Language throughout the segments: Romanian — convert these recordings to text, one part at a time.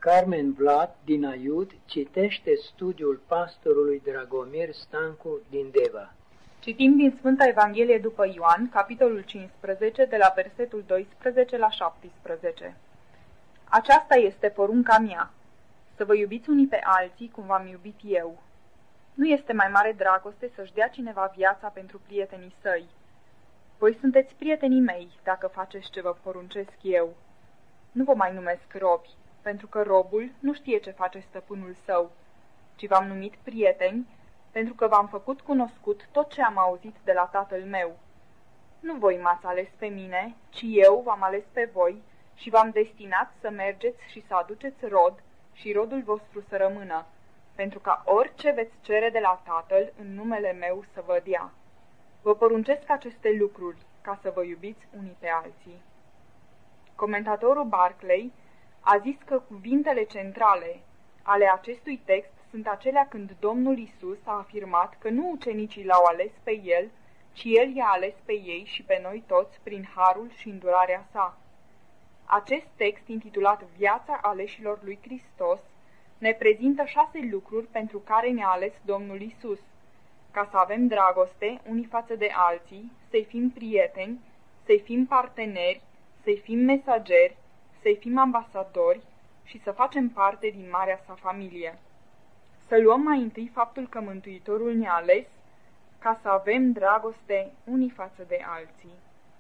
Carmen Vlad din Aiud citește studiul pastorului Dragomir Stancu din Deva. Citim din Sfânta Evanghelie după Ioan, capitolul 15, de la versetul 12 la 17. Aceasta este porunca mea, să vă iubiți unii pe alții cum v-am iubit eu. Nu este mai mare dragoste să-și dea cineva viața pentru prietenii săi. Voi sunteți prietenii mei dacă faceți ce vă poruncesc eu. Nu vă mai numesc robi, pentru că robul nu știe ce face stăpânul său, ci v-am numit prieteni, pentru că v-am făcut cunoscut tot ce am auzit de la tatăl meu. Nu voi m-ați ales pe mine, ci eu v-am ales pe voi și v-am destinat să mergeți și să aduceți rod și rodul vostru să rămână, pentru ca orice veți cere de la Tatăl în numele meu să vă dea. Vă poruncesc aceste lucruri ca să vă iubiți unii pe alții. Comentatorul Barclay a zis că cuvintele centrale ale acestui text sunt acelea când Domnul Isus a afirmat că nu ucenicii l-au ales pe El, ci El i-a ales pe ei și pe noi toți prin harul și îndurarea sa. Acest text, intitulat Viața aleșilor lui Hristos, ne prezintă 6 lucruri pentru care ne-a ales Domnul Isus, ca să avem dragoste unii față de alții, să-i fim prieteni, să-i fim parteneri, să-i fim mesageri, să-i fim ambasadori și să facem parte din marea sa familie. Să luăm mai întâi faptul că Mântuitorul ne-a ales ca să avem dragoste unii față de alții.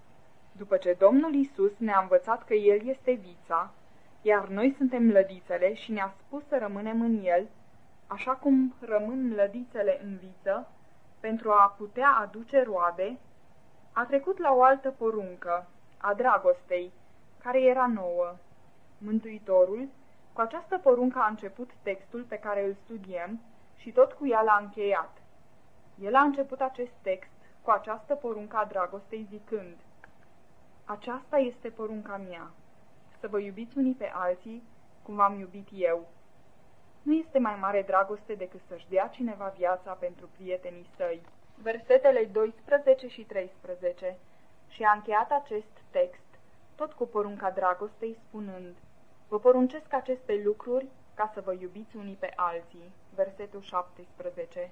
După ce Domnul Isus ne-a învățat că El este vița, iar noi suntem lădițele și ne-a spus să rămânem în El, așa cum rămân lădițele în viță, pentru a putea aduce roade, a trecut la o altă poruncă, a dragostei, care era nouă. Mântuitorul, cu această poruncă a început textul pe care îl studiem și tot cu ea l-a încheiat. El a început acest text cu această poruncă a dragostei zicând: Aceasta este porunca mea, să vă iubiți unii pe alții cum v-am iubit eu. Nu este mai mare dragoste decât să-și dea cineva viața pentru prietenii săi. Versetele 12 și 13. Și a încheiat acest text tot cu porunca dragostei spunând: Vă poruncesc aceste lucruri ca să vă iubiți unii pe alții. Versetul 17.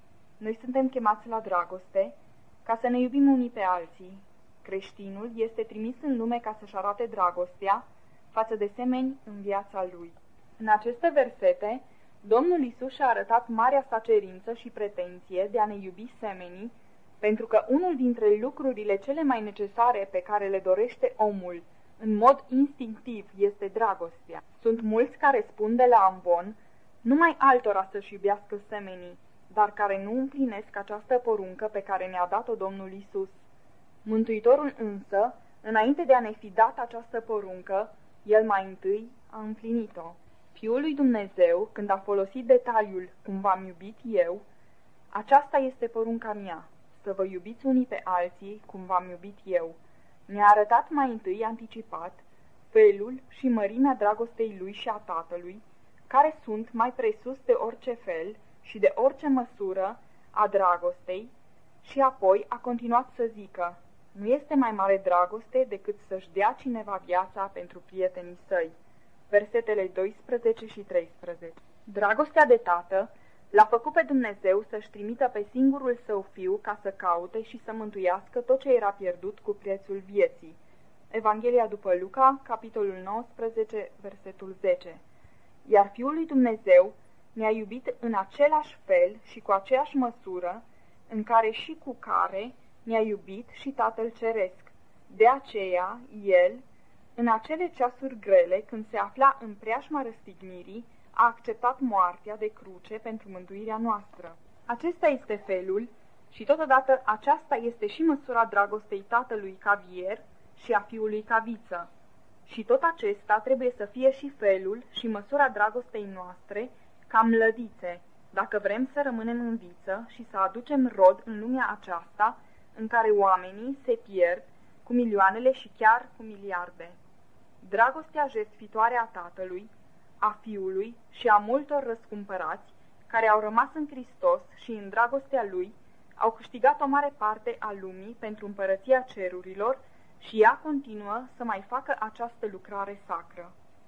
Noi suntem chemați la dragoste ca să ne iubim unii pe alții. Creștinul este trimis în lume ca să-și arate dragostea față de semeni în viața lui. În aceste versete, Domnul Isus și-a arătat marea sa cerință și pretenție de a ne iubi semenii, pentru că unul dintre lucrurile cele mai necesare pe care le dorește omul în mod instinctiv este dragostea. Sunt mulți care spun de la amvon numai altora să-și iubească semenii, dar care nu împlinesc această poruncă pe care ne-a dat-o Domnul Isus. Mântuitorul însă, înainte de a ne fi dat această poruncă, El mai întâi a împlinit-o. Fiul lui Dumnezeu, când a folosit detaliul cum v-am iubit eu, aceasta este porunca mea, să vă iubiți unii pe alții cum v-am iubit eu. Ne-a arătat mai întâi anticipat felul și mărimea dragostei lui și a Tatălui, care sunt mai presus de orice fel și de orice măsură a dragostei, și apoi a continuat să zică: Nu este mai mare dragoste decât să-și dea cineva viața pentru prietenii săi. Versetele 12 și 13. Dragostea de tată l-a făcut pe Dumnezeu să-și trimită pe singurul său fiu ca să caute și să mântuiască tot ce era pierdut cu prețul vieții. Evanghelia după Luca, capitolul 19, versetul 10. Iar Fiul lui Dumnezeu ne-a iubit în același fel și cu aceeași măsură în care și cu care ne-a iubit și Tatăl Ceresc. De aceea, El, în acele ceasuri grele, când se afla în preajma răstignirii, a acceptat moartea de cruce pentru mântuirea noastră. Acesta este felul și totodată aceasta este și măsura dragostei Tatălui ca vier și a Fiului ca viță. Și tot acesta trebuie să fie și felul și măsura dragostei noastre ca mlădițe, dacă vrem să rămânem în viță și să aducem rod în lumea aceasta în care oamenii se pierd cu milioanele și chiar cu miliarde. Dragostea jertfitoare a Tatălui, a Fiului și a multor răscumpărați care au rămas în Hristos și în dragostea Lui au câștigat o mare parte a lumii pentru împărăția cerurilor și ea continuă să mai facă această lucrare sacră.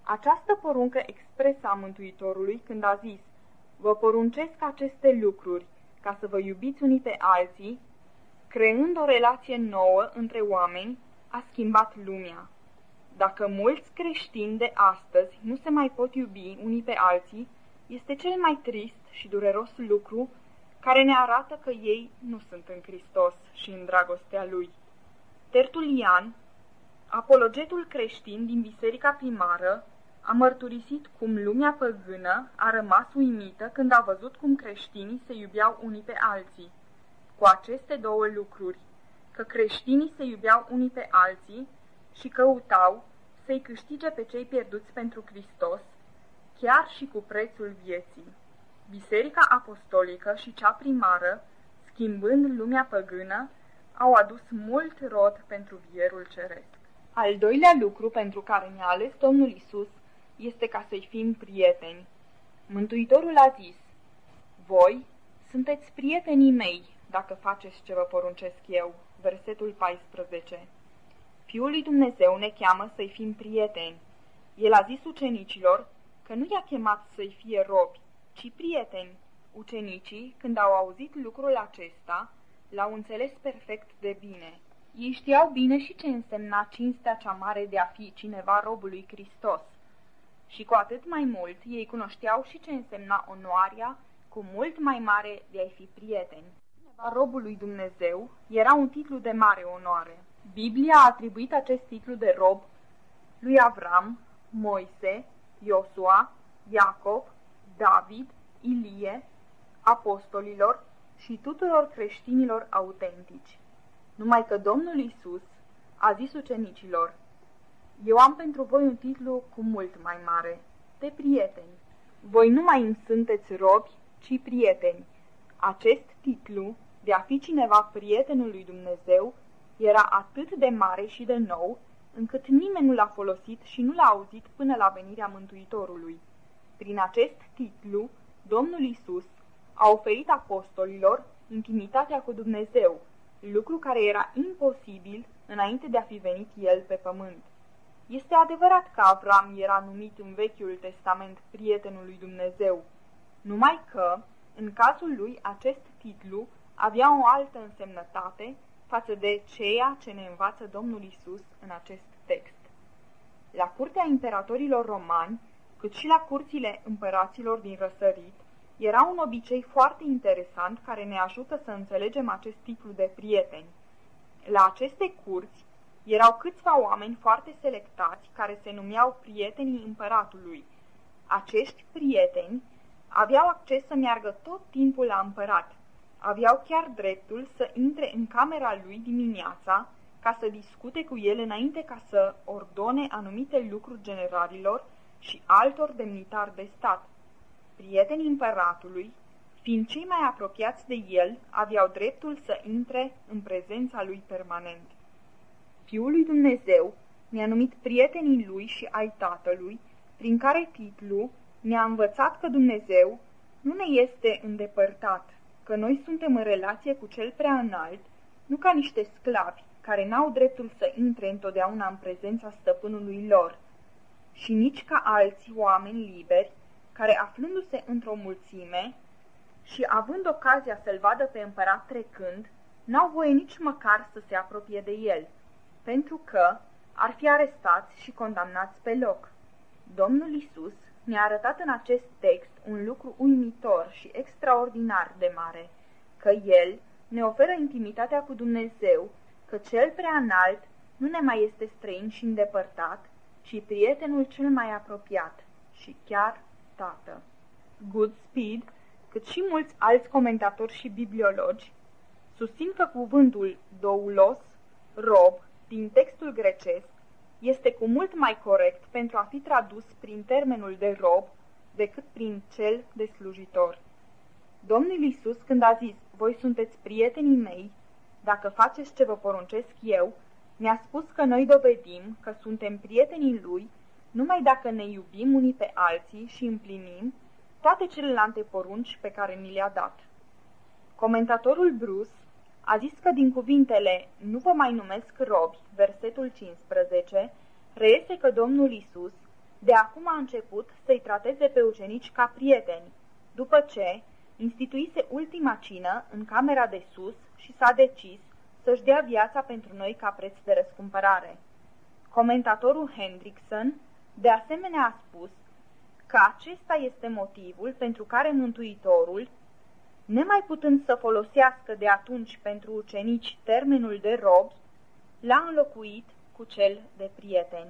Această poruncă expresă a Mântuitorului când a zis: vă poruncesc aceste lucruri ca să vă iubiți unii pe alții, creând o relație nouă între oameni, a schimbat lumea. Dacă mulți creștini de astăzi nu se mai pot iubi unii pe alții, este cel mai trist și dureros lucru care ne arată că ei nu sunt în Hristos și în dragostea Lui. Tertulian, apologetul creștin din biserica primară, a mărturisit cum lumea păgână a rămas uimită când a văzut cum creștinii se iubeau unii pe alții. Cu aceste două lucruri, că creștinii se iubeau unii pe alții și căutau să-i câștige pe cei pierduți pentru Hristos, chiar și cu prețul vieții. Biserica apostolică și cea primară, schimbând lumea păgână, au adus mult rod pentru vierul ceresc. Al doilea lucru pentru care ne-a ales Domnul Isus este ca să-i fim prieteni. Mântuitorul a zis: voi sunteți prietenii mei dacă faceți ce vă poruncesc eu. Versetul 14. Fiul lui Dumnezeu ne cheamă să-i fim prieteni. El a zis ucenicilor că nu i-a chemat să-i fie robi, ci prieteni. Ucenicii, când au auzit lucrul acesta, l-au înțeles perfect de bine. Ei știau bine și ce însemna cinstea cea mare de a fi cineva robul lui Hristos. Și cu atât mai mult, ei cunoșteau și ce însemna onoarea cu mult mai mare de a-i fi prieteni. Robul lui Dumnezeu era un titlu de mare onoare. Biblia a atribuit acest titlu de rob lui Avram, Moise, Iosua, Iacov, David, Ilie, apostolilor și tuturor creștinilor autentici. Numai că Domnul Isus a zis ucenicilor: eu am pentru voi un titlu cu mult mai mare, de prieteni. Voi nu mai îmi sunteți robi, ci prieteni. Acest titlu, de a fi cineva prietenul lui Dumnezeu, era atât de mare și de nou, încât nimeni nu l-a folosit și nu l-a auzit până la venirea Mântuitorului. Prin acest titlu, Domnul Isus a oferit apostolilor intimitatea cu Dumnezeu, lucru care era imposibil înainte de a fi venit El pe pământ. Este adevărat că Avram era numit în Vechiul Testament prietenul lui Dumnezeu, numai că, în cazul lui, acest titlu avea o altă însemnătate față de ceea ce ne învață Domnul Isus în acest text. La curtea imperatorilor romani, cât și la curțile împăraților din răsărit, era un obicei foarte interesant care ne ajută să înțelegem acest titlu de prieteni. La aceste curți erau câțiva oameni foarte selectați care se numeau prietenii împăratului. Acești prieteni aveau acces să meargă tot timpul la împărat. Aveau chiar dreptul să intre în camera lui dimineața ca să discute cu el înainte ca să ordone anumite lucruri generalilor și altor demnitari de stat. Prietenii împăratului, fiind cei mai apropiați de el, aveau dreptul să intre în prezența lui permanent. Fiul lui Dumnezeu ne-a numit prietenii lui și ai Tatălui, prin care titlu ne-a învățat că Dumnezeu nu ne este îndepărtat, că noi suntem în relație cu Cel Preaînalt, nu ca niște sclavi care n-au dreptul să intre întotdeauna în prezența stăpânului lor, și nici ca alți oameni liberi, care aflându-se într-o mulțime și având ocazia să-l vadă pe împărat trecând, n-au voie nici măcar să se apropie de el, pentru că ar fi arestați și condamnați pe loc. Domnul Isus ne-a arătat în acest text un lucru uimitor și extraordinar de mare, că El ne oferă intimitatea cu Dumnezeu, că Cel Preaînalt nu ne mai este străin și îndepărtat, ci prietenul cel mai apropiat și chiar Tată. Goodspeed, cât și mulți alți comentatori și bibliologi, susțin că cuvântul doulos, rob, din textul grecesc, este cu mult mai corect pentru a fi tradus prin termenul de rob decât prin cel de slujitor. Domnul Iisus, când a zis: voi sunteți prietenii mei, dacă faceți ce vă poruncesc eu, ne-a spus că noi dovedim că suntem prietenii Lui numai dacă ne iubim unii pe alții și împlinim toate celelalte porunci pe care ni le-a dat. Comentatorul Bruce a zis că din cuvintele "nu vă mai numesc robi", versetul 15, reiese că Domnul Isus De acum a început să-i trateze pe ucenici ca prieteni, după ce instituise ultima cină în camera de sus și s-a decis să-și dea viața pentru noi ca preț de răscumpărare. Comentatorul Hendrickson de asemenea a spus că acesta este motivul pentru care Mântuitorul, nemai putând să folosească de atunci pentru ucenici termenul de robi, l-a înlocuit cu cel de prieteni.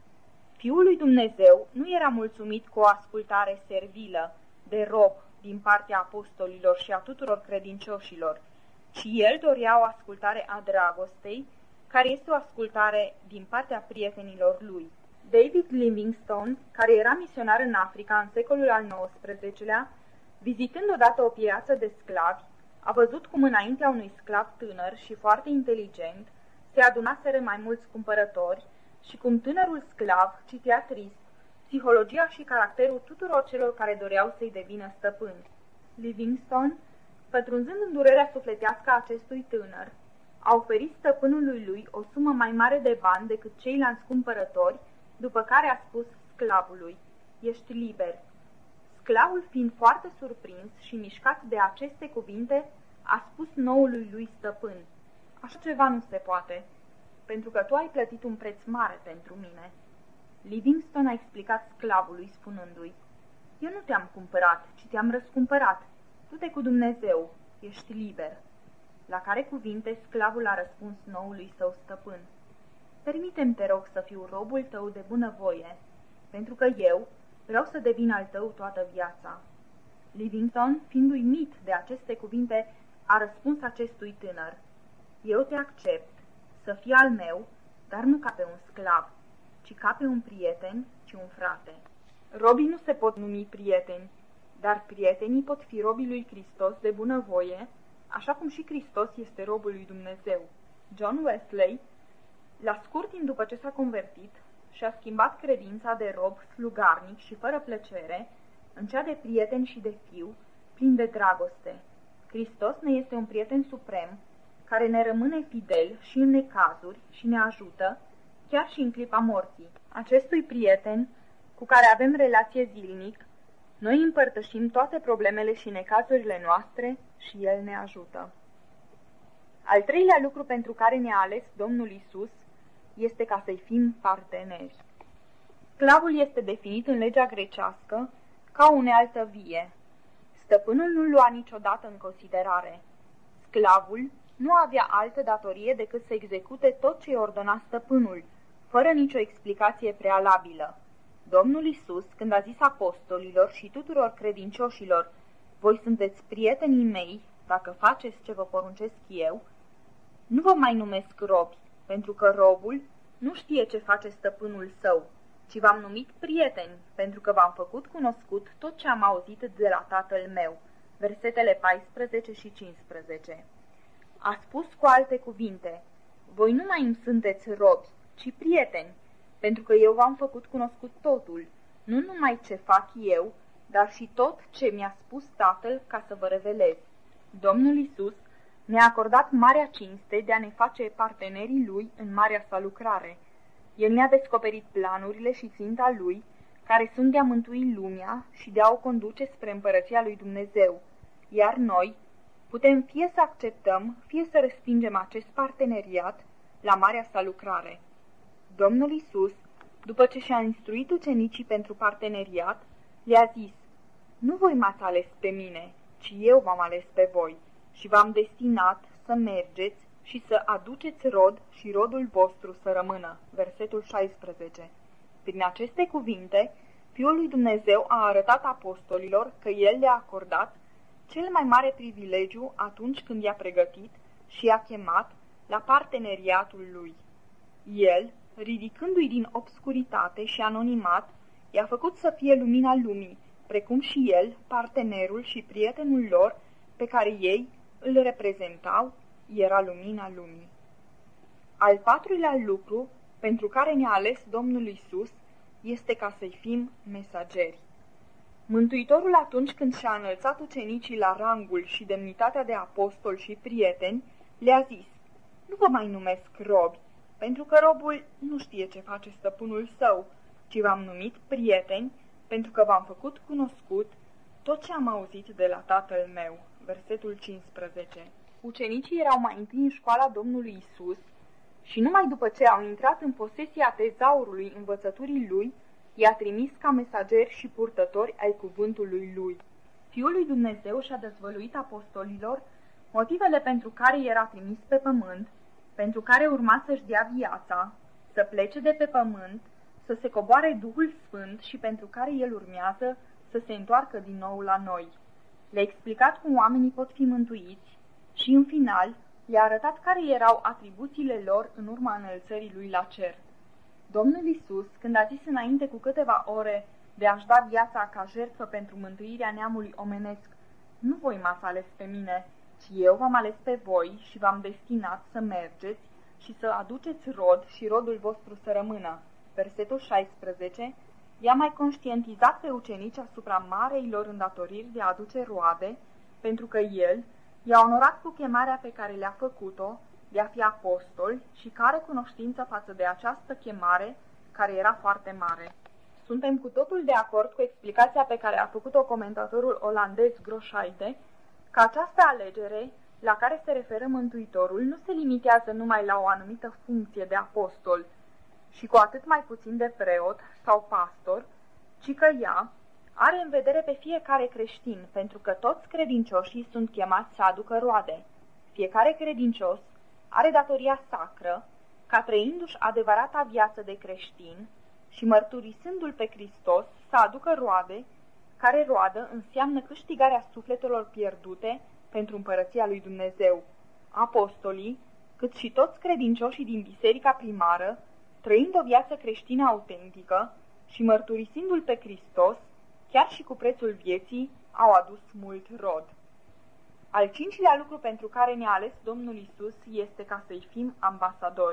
Fiul lui Dumnezeu nu era mulțumit cu o ascultare servilă, de rob, din partea apostolilor și a tuturor credincioșilor, ci el dorea o ascultare a dragostei, care este o ascultare din partea prietenilor lui. David Livingstone, care era misionar în Africa în secolul al XIX-lea, vizitând odată o piață de sclavi, a văzut cum înaintea unui sclav tânăr și foarte inteligent se adunaseră mai mulți cumpărători și cum tânărul sclav citea trist psihologia și caracterul tuturor celor care doreau să-i devină stăpâni. Livingstone, pătrunzând în durerea sufletească a acestui tânăr, a oferit stăpânului lui o sumă mai mare de bani decât ceilalți cumpărători, după care a spus sclavului: "Ești liber." Sclavul, fiind foarte surprins și mișcat de aceste cuvinte, a spus noului lui stăpân: "Așa ceva nu se poate, pentru că tu ai plătit un preț mare pentru mine." Livingstone a explicat sclavului spunându-i: "Eu nu te-am cumpărat, ci te-am răscumpărat. Du-te cu Dumnezeu, ești liber." La care cuvinte sclavul a răspuns noului său stăpân: "Permite-mi, te rog, să fiu robul tău de bunăvoie, pentru că eu vreau să devin al tău toată viața." Livingstone, fiind uimit de aceste cuvinte, a răspuns acestui tânăr: "Eu te accept să fii al meu, dar nu ca pe un sclav, ci ca pe un prieten și un frate." Robii nu se pot numi prieteni, dar prietenii pot fi robii lui Hristos de bunăvoie, așa cum și Hristos este robul lui Dumnezeu. John Wesley, la scurt timp după ce s-a convertit, și-a schimbat credința de rob slugarnic și fără plăcere în cea de prieten și de fiu, plin de dragoste. Hristos ne este un prieten suprem, care ne rămâne fidel și în necazuri și ne ajută, chiar și în clipa morții. Acestui prieten, cu care avem relație zilnic, noi împărtășim toate problemele și necazurile noastre și El ne ajută. Al treilea lucru pentru care ne-a ales Domnul Isus este ca să-i fim parteneri. Sclavul este definit în legea grecească ca o unealtă vie. Stăpânul nu lua niciodată în considerare. Sclavul nu avea altă datorie decât să execute tot ce ordona stăpânul, fără nicio explicație prealabilă. Domnul Isus, când a zis apostolilor și tuturor credincioșilor: "Voi sunteți prietenii mei dacă faceți ce vă poruncesc eu", nu vă mai numesc robi, pentru că robul nu știe ce face stăpânul său, ci v-am numit prieteni, pentru că v-am făcut cunoscut tot ce am auzit de la Tatăl meu. Versetele 14 și 15. A spus cu alte cuvinte: "Voi nu mai îmi sunteți robi, ci prieteni, pentru că eu v-am făcut cunoscut totul, nu numai ce fac eu, dar și tot ce mi-a spus Tatăl ca să vă revelez." Domnul Isus ne-a acordat marea cinste de a ne face partenerii Lui în marea sa lucrare. El ne-a descoperit planurile și ținta Lui, care sunt de a mântui lumea și de a o conduce spre împărăția lui Dumnezeu, iar noi putem fie să acceptăm, fie să respingem acest parteneriat la marea sa lucrare. Domnul Isus, după ce și-a instruit ucenicii pentru parteneriat, le-a zis: "Nu voi m-ați ales pe mine, ci eu v-am ales pe voi și v-am destinat să mergeți și să aduceți rod și rodul vostru să rămână." Versetul 16. Prin aceste cuvinte, Fiul lui Dumnezeu a arătat apostolilor că El le-a acordat cel mai mare privilegiu atunci când i-a pregătit și i-a chemat la parteneriatul Lui. El, ridicându-i din obscuritate și anonimat, i-a făcut să fie lumina lumii, precum și El, partenerul și prietenul lor, pe care ei îl reprezentau, era lumina lumii. Al patrulea lucru pentru care ne-a ales Domnul Isus este ca să-i fim mesageri. Mântuitorul, atunci când și-a înălțat ucenicii la rangul și demnitatea de apostol și prieteni, le-a zis: "Nu vă mai numesc robi, pentru că robul nu știe ce face stăpânul său, ci v-am numit prieteni, pentru că v-am făcut cunoscut tot ce am auzit de la Tatăl meu. Versetul 15. Ucenicii erau mai întâi în școala Domnului Isus și numai după ce au intrat în posesia tezaurului învățăturii lui, i-a trimis ca mesageri și purtători ai cuvântului lui. Fiul lui Dumnezeu și-a dezvăluit apostolilor motivele pentru care era trimis pe pământ, pentru care urma să-și dea viața, să plece de pe pământ, să se coboare Duhul Sfânt și pentru care el urmează să se întoarcă din nou la noi. Le-a explicat cum oamenii pot fi mântuiți și, în final, le-a arătat care erau atribuțiile lor în urma înălțării lui la cer. Domnul Isus, când a zis înainte cu câteva ore de a-și da viața ca jertfă pentru mântuirea neamului omenesc, nu voi m-ați ales pe mine, ci eu v-am ales pe voi și v-am destinat să mergeți și să aduceți rod și rodul vostru să rămână. Versetul 16 i-a mai conștientizat pe ucenici asupra marei lor îndatoriri de a aduce roade, pentru că el i-a onorat cu chemarea pe care le-a făcut-o de a fi apostol și care cunoștință față de această chemare care era foarte mare. Suntem cu totul de acord cu explicația pe care a făcut-o comentatorul olandez Groscheide, că această alegere la care se referă Mântuitorul nu se limitează numai la o anumită funcție de apostol și cu atât mai puțin de preot sau pastor, ci că ea are în vedere pe fiecare creștin, pentru că toți credincioșii sunt chemați să aducă roade. Fiecare credincios are datoria sacră ca, trăindu-și adevărata viață de creștin și mărturisându-L pe Hristos, să aducă roade, care roadă înseamnă câștigarea sufletelor pierdute pentru împărăția lui Dumnezeu. Apostolii, cât și toți credincioșii din biserica primară, trăind o viață creștină autentică și mărturisindu-L pe Hristos, chiar și cu prețul vieții, au adus mult rod. Al cincilea lucru pentru care ne-a ales Domnul Isus este ca să-i fim ambasadori.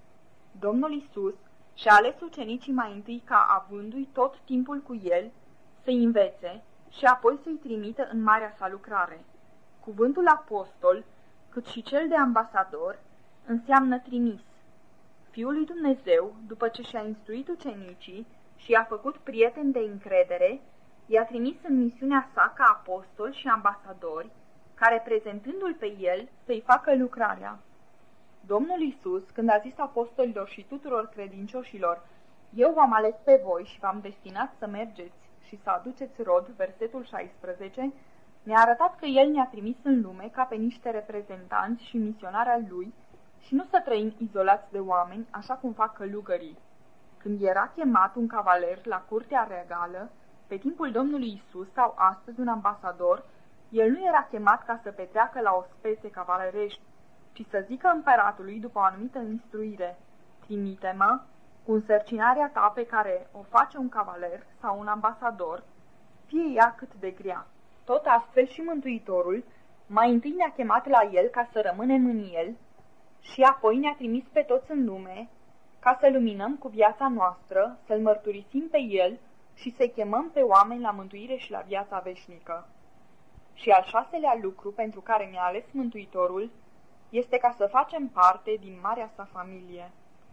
Domnul Isus și-a ales ucenicii mai întâi ca, avându-i tot timpul cu el, să-i învețe și apoi să-i trimită în marea sa lucrare. Cuvântul apostol, cât și cel de ambasador, înseamnă trimis. Fiul lui Dumnezeu, după ce și-a instruit ucenicii și i-a făcut prieteni de încredere, i-a trimis în misiunea sa ca apostoli și ambasadori, care, prezentându-l pe el, să-i facă lucrarea. Domnul Isus, când a zis apostolilor și tuturor credincioșilor, eu v-am ales pe voi și v-am destinat să mergeți și să aduceți rod, versetul 16, ne-a arătat că el ne-a trimis în lume ca pe niște reprezentanți și misionari al lui și nu să trăim izolați de oameni, așa cum fac călugării. Când era chemat un cavaler la curtea regală, pe timpul Domnului Isus sau astăzi un ambasador, el nu era chemat ca să petreacă la ospețe cavalerești, ci să zică împăratului după o anumită instruire, trimite-mă cu însărcinarea ta pe care o face un cavaler sau un ambasador, fie ea cât de grea. Tot astfel și Mântuitorul mai întâi ne-a chemat la el ca să rămânem în el și apoi ne-a trimis pe toți în lume ca să luminăm cu viața noastră, să-l mărturisim pe el și să-i chemăm pe oameni la mântuire și la viața veșnică. Și al șaselea lucru pentru care ne-a ales Mântuitorul este ca să facem parte din marea sa familie.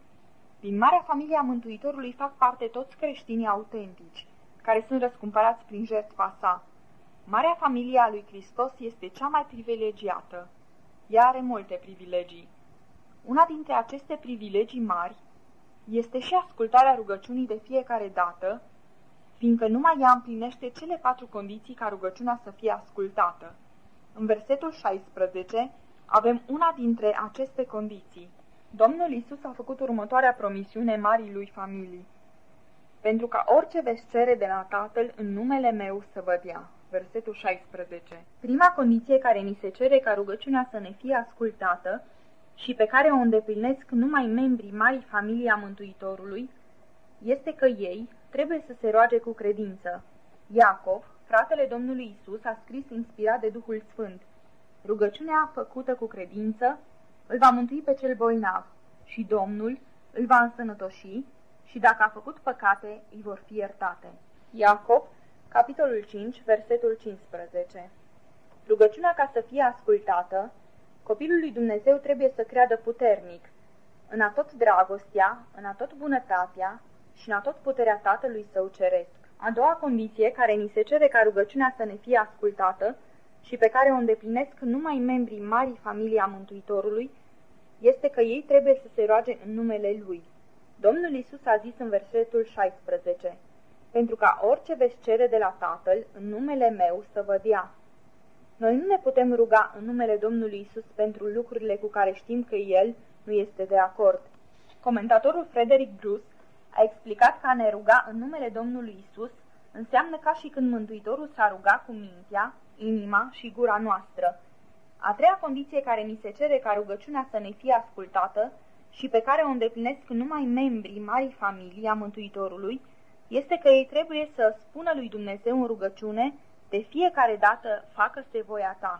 Din marea familie a Mântuitorului fac parte toți creștinii autentici, care sunt răscumpărați prin jertfa sa. Marea familie a lui Hristos este cea mai privilegiată. Ea are multe privilegii. Una dintre aceste privilegii mari este și ascultarea rugăciunii de fiecare dată, fiindcă numai ea împlinește cele 4 condiții ca rugăciunea să fie ascultată. În versetul 16 avem una dintre aceste condiții. Domnul Isus a făcut următoarea promisiune marii lui familii: pentru ca orice veți cere de la Tatăl în numele meu să vă dea. Versetul 16. Prima condiție care ni se cere ca rugăciunea să ne fie ascultată și pe care o îndeplinesc numai membrii marii familii a Mântuitorului este că ei trebuie să se roage cu credință. Iacov, fratele Domnului Isus, a scris inspirat de Duhul Sfânt: rugăciunea făcută cu credință îl va mântui pe cel bolnav și Domnul îl va însănătoși și dacă a făcut păcate, îi vor fi iertate. Iacov, capitolul 5, versetul 15. Rugăciunea, ca să fie ascultată, copilul lui Dumnezeu trebuie să creadă puternic în atot dragostea, în atot bunătatea și în atotputerea Tatălui Său Ceresc. A doua condiție, care ni se cere ca rugăciunea să ne fie ascultată și pe care o îndeplinesc numai membrii marii familii a Mântuitorului, este că ei trebuie să se roage în numele Lui. Domnul Iisus a zis în versetul 16, pentru ca orice veți cere de la Tatăl, în numele meu să vă dea. Noi nu ne putem ruga în numele Domnului Iisus pentru lucrurile cu care știm că El nu este de acord. Comentatorul Frederick Bruce a explicat că a ne ruga în numele Domnului Iisus înseamnă ca și când Mântuitorul s-a rugat cu mintea, inima și gura noastră. A treia condiție care mi se cere ca rugăciunea să ne fie ascultată și pe care o îndeplinesc numai membrii marii familii a Mântuitorului este că ei trebuie să spună lui Dumnezeu în rugăciune de fiecare dată facă-se voia ta.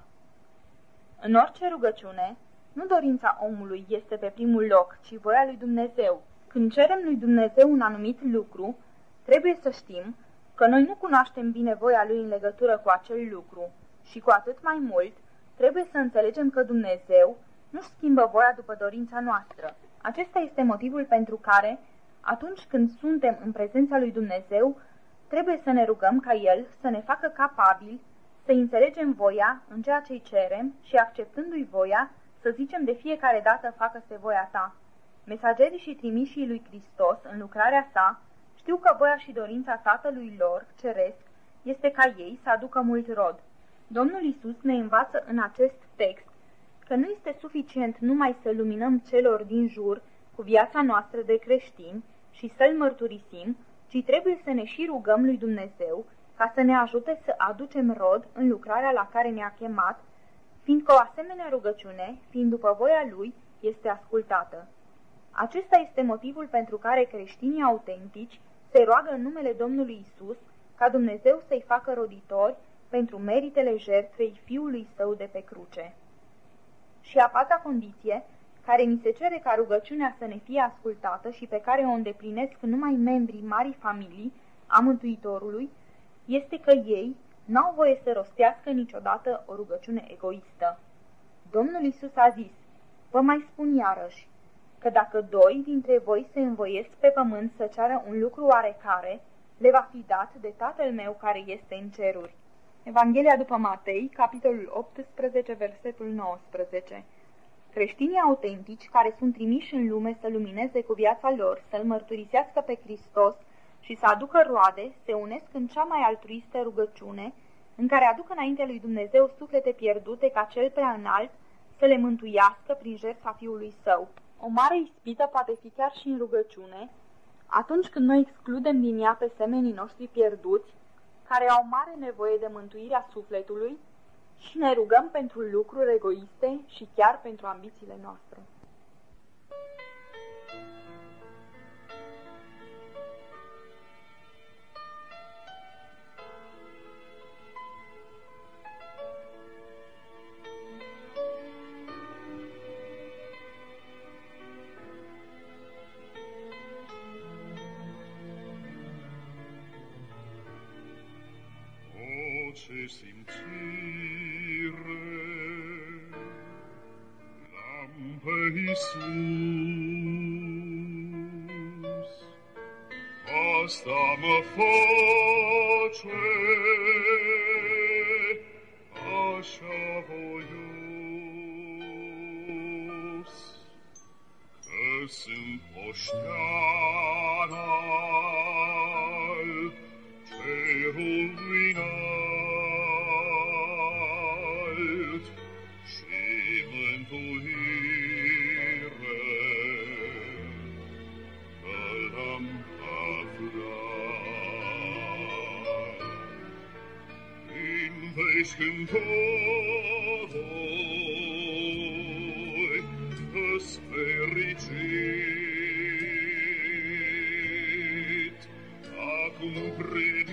În orice rugăciune, nu dorința omului este pe primul loc, ci voia lui Dumnezeu. Când cerem lui Dumnezeu un anumit lucru, trebuie să știm că noi nu cunoaștem bine voia Lui în legătură cu acel lucru și cu atât mai mult trebuie să înțelegem că Dumnezeu nu-și schimbă voia după dorința noastră. Acesta este motivul pentru care, atunci când suntem în prezența lui Dumnezeu, trebuie să ne rugăm ca El să ne facă capabili să înțelegem voia în ceea ce-i cerem și, acceptându-i voia, să zicem de fiecare dată facă-se voia ta. Mesagerii și trimișii lui Hristos în lucrarea sa știu că voia și dorința Tatălui lor, ceresc, este ca ei să aducă mult rod. Domnul Iisus ne învață în acest text că nu este suficient numai să luminăm celor din jur cu viața noastră de creștini și să-L mărturisim, ci trebuie să ne și rugăm lui Dumnezeu ca să ne ajute să aducem rod în lucrarea la care ne-a chemat, fiindcă o asemenea rugăciune, fiind după voia Lui, este ascultată. Acesta este motivul pentru care creștinii autentici se roagă în numele Domnului Isus ca Dumnezeu să-i facă roditori pentru meritele jertfei Fiului Său de pe cruce. Și a patra condiție, care mi se cere ca rugăciunea să ne fie ascultată și pe care o îndeplinesc numai membrii marii familii a Mântuitorului, este că ei n-au voie să rostească niciodată o rugăciune egoistă. Domnul Isus a zis, vă mai spun iarăși, că dacă doi dintre voi se învoiesc pe pământ să ceară un lucru oarecare, le va fi dat de Tatăl meu care este în ceruri. Evanghelia după Matei, capitolul 18, versetul 19. Creștinii autentici care sunt trimiși în lume să lumineze cu viața lor, să-L mărturisească pe Hristos și să aducă roade, se unesc în cea mai altruistă rugăciune, în care aduc înainte lui Dumnezeu suflete pierdute ca cel prea înalt să le mântuiască prin jertfa Fiului Său. O mare ispită poate fi chiar și în rugăciune, atunci când noi excludem din ea pe semenii noștri pierduți, care au mare nevoie de mântuirea sufletului, și ne rugăm pentru lucruri egoiste și chiar pentru ambițiile noastre. Ce simțire l-am pe Iisus, asta mă face așa voios, că sunt oștean al cerului înalt. Când voi îți fericit, acum